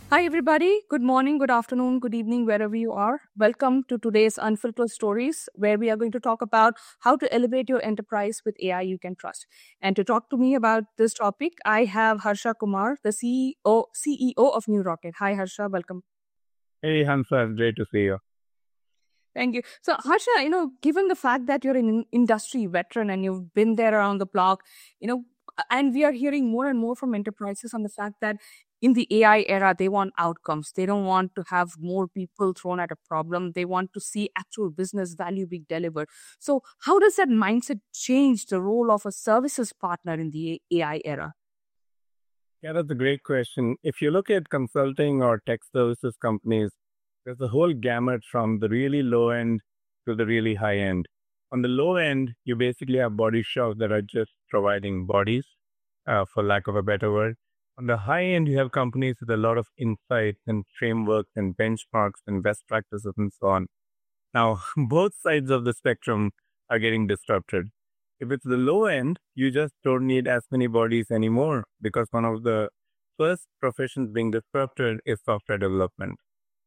Hi, everybody. Good morning, good afternoon, good evening, wherever you are. Welcome to today's Unfiltered Stories, where we are going to talk about how to elevate your enterprise with AI you can trust. And to talk to me about this topic, I have Harsha Kumar, the CEO of New Rocket. Hi, Harsha. Welcome. Hey, Hamza, great to see you. Thank you. So, Harsha, given the fact that you're an industry veteran and you've been there around the block, and we are hearing more and more from enterprises on the fact that in the AI era, they want outcomes. They don't want to have more people thrown at a problem. They want to see actual business value being delivered. So, how does that mindset change the role of a services partner in the AI era? Yeah, that's a great question. If you look at consulting or tech services companies, there's a whole gamut from the really low end to the really high end. On the low end, you basically have body shops that are just providing bodies, for lack of a better word. On the high end, you have companies with a lot of insights and frameworks and benchmarks and best practices and so on. Now, both sides of the spectrum are getting disrupted. If it's the low end, you just don't need as many bodies anymore because one of the first professions being disrupted is software development.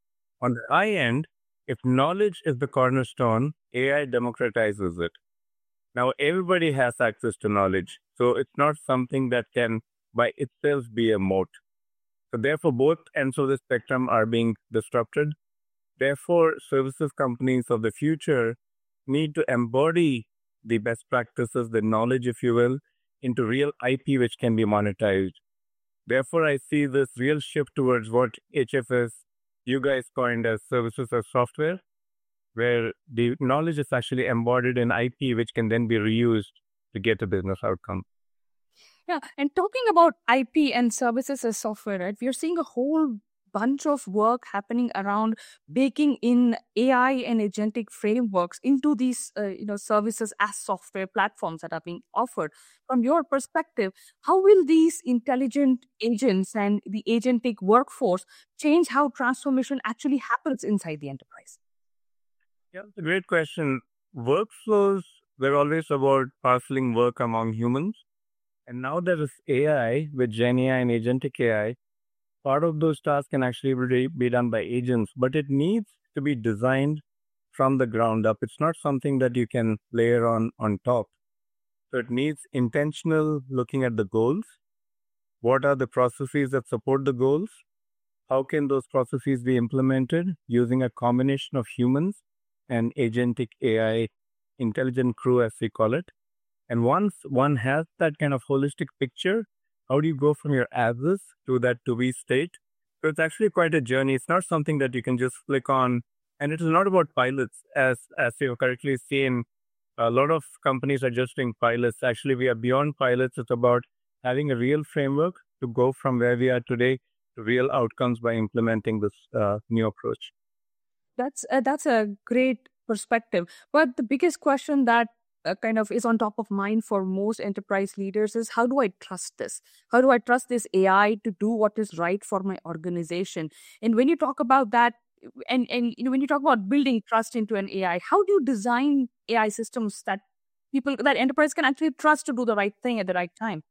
On the high end, if knowledge is the cornerstone, AI democratizes it. Now, everybody has access to knowledge. So it's not something that can by itself be a moat. So, therefore, both ends of the spectrum are being disrupted. Therefore, services companies of the future need to embody the best practices, the knowledge, if you will, into real IP which can be monetized. Therefore, I see this real shift towards what HFS you guys coined as services as software, where the knowledge is actually embodied in IP which can then be reused to get a business outcome. Yeah, and talking about IP and services as software, right? We are seeing a whole bunch of work happening around baking in AI and agentic frameworks into these, services as software platforms that are being offered. From your perspective, how will these intelligent agents and the agentic workforce change how transformation actually happens inside the enterprise? Yeah, it's a great question. Workflows were always about parceling work among humans. And now there is AI with Gen AI and agentic AI. Part of those tasks can actually be done by agents, but it needs to be designed from the ground up. It's not something that you can layer on top. So it needs intentional looking at the goals. What are the processes that support the goals? How can those processes be implemented using a combination of humans and agentic AI, intelligent crew, as we call it? And once one has that kind of holistic picture, how do you go from your as is to that to be state? So it's actually quite a journey. It's not something that you can just flick on. And it is not about pilots, as you have correctly seen. A lot of companies are just doing pilots. Actually, we are beyond pilots. It's about having a real framework to go from where we are today to real outcomes by implementing this new approach. That's a great perspective. But the biggest question that kind of is on top of mind for most enterprise leaders is how do I trust this? How do I trust this AI to do what is right for my organization? And when you talk about that, and when you talk about building trust into an AI, how do you design AI systems that enterprise can actually trust to do the right thing at the right time?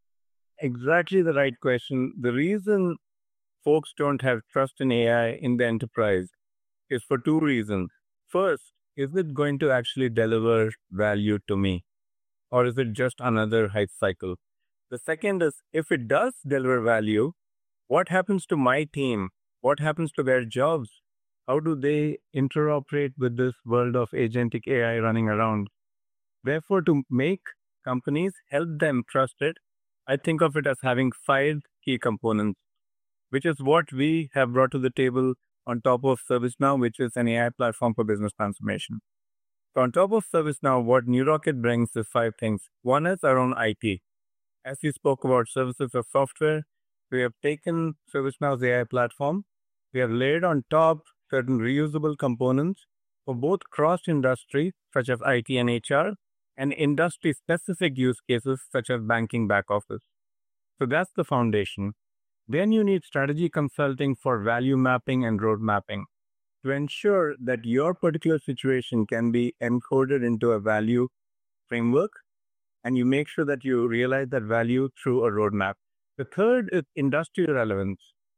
Exactly the right question. The reason folks don't have trust in AI in the enterprise is for two reasons. First, is it going to actually deliver value to me? Or is it just another hype cycle? The second is if it does deliver value, what happens to my team? What happens to their jobs? How do they interoperate with this world of agentic AI running around? Therefore, to make companies help them trust it, I think of it as having five key components, which is what we have brought to the table on top of ServiceNow, which is an AI platform for business transformation. So on top of ServiceNow, what NewRocket brings is five things. One is around IT. As we spoke about services or software, we have taken ServiceNow's AI platform. We have layered on top certain reusable components for both cross industry, such as IT and HR, and industry specific use cases, such as banking back office. So that's the foundation. Then you need strategy consulting for value mapping and road mapping to ensure that your particular situation can be encoded into a value framework and you make sure that you realize that value through a roadmap. The third is industry relevance.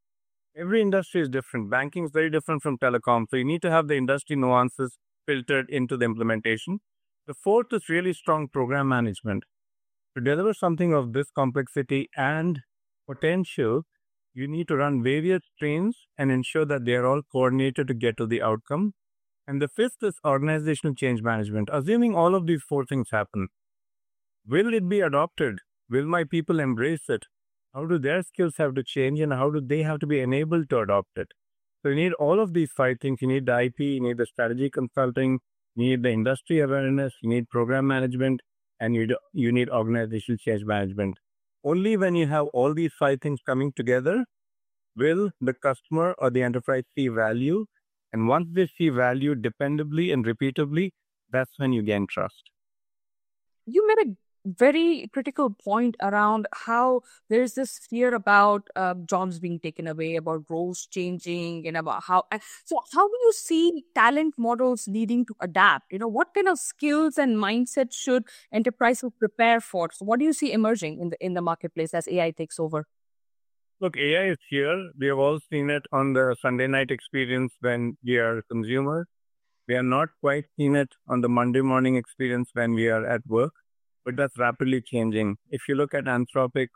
Every industry is different. Banking is very different from telecom. So you need to have the industry nuances filtered into the implementation. The fourth is really strong program management. To deliver something of this complexity and potential, you need to run various streams and ensure that they are all coordinated to get to the outcome. And the fifth is organizational change management. Assuming all of these four things happen, will it be adopted? Will my people embrace it? How do their skills have to change and how do they have to be enabled to adopt it? So you need all of these five things. You need the IP, you need the strategy consulting, you need the industry awareness, you need program management, and you need organizational change management. Only when you have all these five things coming together will the customer or the enterprise see value. And once they see value dependably and repeatably, that's when you gain trust. You made a very critical point around how there's this fear about jobs being taken away, about roles changing, and about how. So, how do you see talent models needing to adapt? What kind of skills and mindset should enterprises prepare for? So, what do you see emerging in the marketplace as AI takes over? Look, AI is here. We have all seen it on the Sunday night experience when we are consumers. We are not quite seen it on the Monday morning experience when we are at work, but that's rapidly changing. If you look at Anthropic's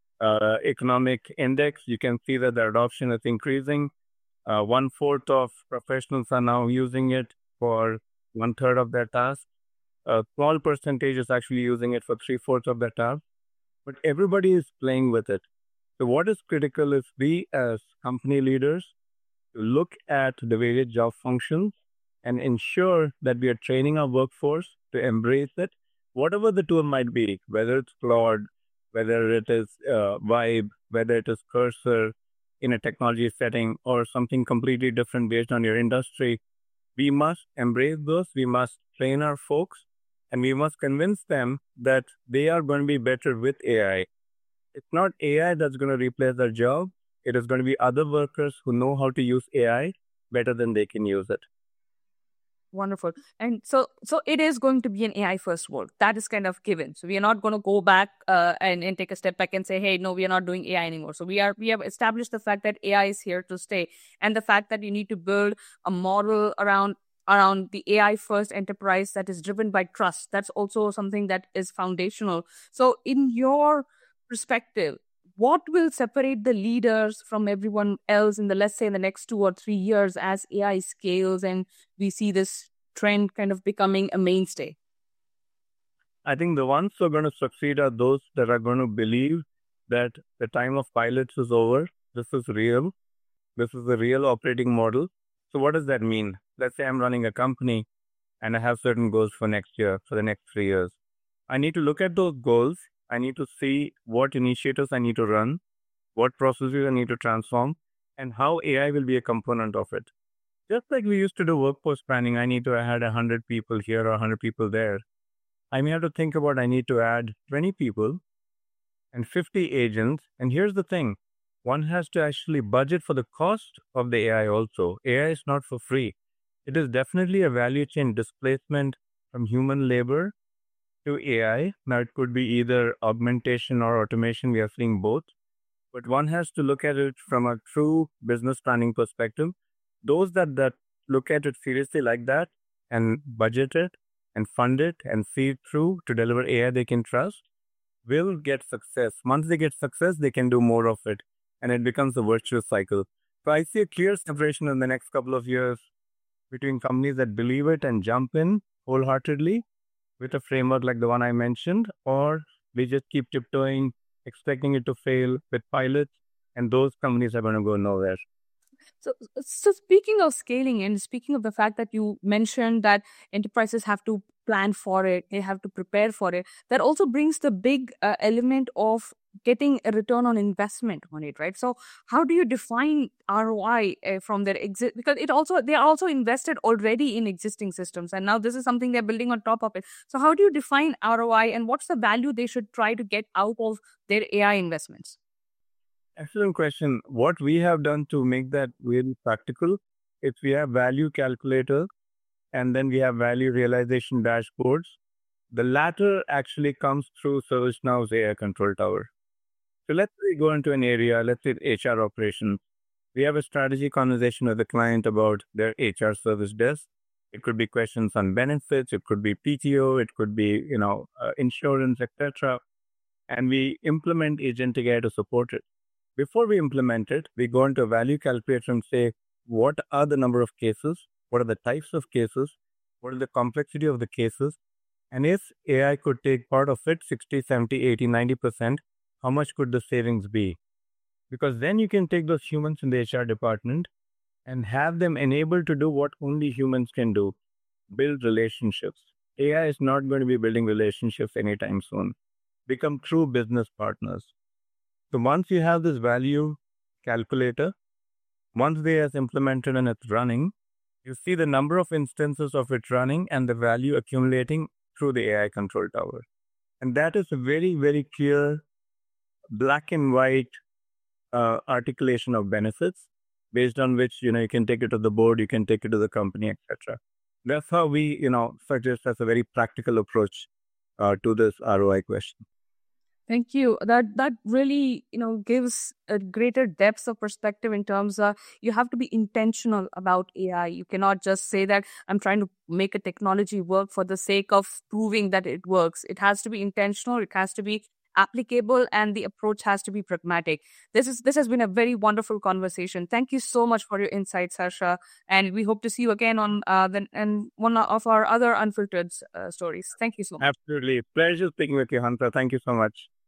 economic index, you can see that the adoption is increasing. One fourth of professionals are now using it for one third of their tasks. A small percentage is actually using it for three-fourths of their tasks, but everybody is playing with it. So, what is critical is we as company leaders to look at the various job functions and ensure that we are training our workforce to embrace it, whatever the tool might be, whether it's Claude, whether it is Vibe, whether it is Cursor in a technology setting or something completely different based on your industry. We must embrace those. We must train our folks and we must convince them that they are going to be better with AI. It's not AI that's going to replace their job. It is going to be other workers who know how to use AI better than they can use it. Wonderful. And so it is going to be an AI first world. That is kind of given. So we are not going to go back and take a step back and say, hey, no, we are not doing AI anymore. So we have established the fact that AI is here to stay, and the fact that you need to build a model around the AI first enterprise that is driven by trust. That's also something that is foundational. So in your perspective, what will separate the leaders from everyone else in the, let's say, in the next 2 or 3 years as AI scales and we see this trend kind of becoming a mainstay? I think the ones who are going to succeed are those that are going to believe that the time of pilots is over. This is real. This is a real operating model. So what does that mean? Let's say I'm running a company and I have certain goals for next year, for the next 3 years. I need to look at those goals. I need to see what initiatives I need to run, what processes I need to transform, and how AI will be a component of it. Just like we used to do workforce planning, I need to add 100 people here or 100 people there. I may have to think about I need to add 20 people and 50 agents. And here's the thing, one has to actually budget for the cost of the AI also. AI is not for free. It is definitely a value chain displacement from human labor to AI. Now, it could be either augmentation or automation. We are seeing both. But one has to look at it from a true business planning perspective. Those that look at it seriously like that and budget it and fund it and see it through to deliver AI they can trust will get success. Once they get success, they can do more of it. And it becomes a virtuous cycle. So I see a clear separation in the next couple of years between companies that believe it and jump in wholeheartedly with a framework like the one I mentioned, or we just keep tiptoeing, expecting it to fail with pilots, and those companies are going to go nowhere. So speaking of scaling and speaking of the fact that you mentioned that enterprises have to plan for it, they have to prepare for it, that also brings the big element of getting a return on investment on it, right? So how do you define ROI from their exit? Because they are also invested already in existing systems, and now this is something they're building on top of it. So how do you define ROI, and what's the value they should try to get out of their AI investments? Excellent question. What we have done to make that really practical is we have value calculators and then we have value realization dashboards. The latter actually comes through ServiceNow's AI Control Tower. So let's say go into an area, let's say HR operations. We have a strategy conversation with the client about their HR service desk. It could be questions on benefits, it could be PTO, it could be insurance, etc. And we implement agentic AI to support it. Before we implement it, we go into a value calculator and say, what are the number of cases? What are the types of cases? What is the complexity of the cases? And if AI could take part of it, 60, 70, 80, 90%, how much could the savings be? Because then you can take those humans in the HR department and have them enabled to do what only humans can do, build relationships. AI is not going to be building relationships anytime soon. Become true business partners. So once you have this value calculator, once they is implemented and it's running, you see the number of instances of it running and the value accumulating through the AI control tower. And that is a very, very clear black and white articulation of benefits based on which, you can take it to the board, you can take it to the company, etc. That's how we, suggest as a very practical approach to this ROI question. Thank you. That really, gives a greater depth of perspective in terms of you have to be intentional about AI. You cannot just say that I'm trying to make a technology work for the sake of proving that it works. It has to be intentional, it has to be applicable, and the approach has to be pragmatic. This has been a very wonderful conversation. Thank you so much for your insights, Harsha, and we hope to see you again on one of our other unfiltered stories. Thank you so much. Absolutely. Pleasure speaking with you, Hunter. Thank you so much.